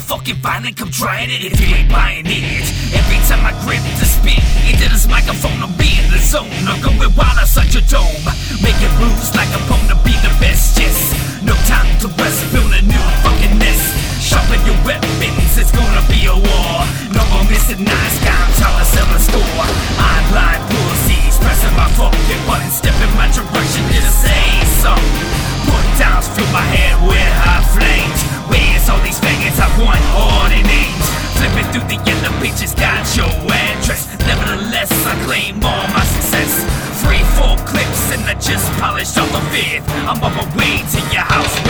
fucking violent, come try it if you ain't buying it. Every time I grip the spit into this microphone, I'm being the zone. I'm going wild outside your dome, making moves like I'm born to be the best. Yes, no time to rest, build a new fucking nest. Sharpen your weapons, it's gonna be a war. No more missing nice guys, trying to sell a score. I'm blind pussies, pressing my fucking button, step in my direction, here to say something. Put downs, fill my head with hot flames. Where's all these faggots? I want all their names. Flipping through the yellow pages, got your address. Nevertheless, I claim all my success. 3, 4 clips, and I just polished off the 5th. I'm on my way to your house.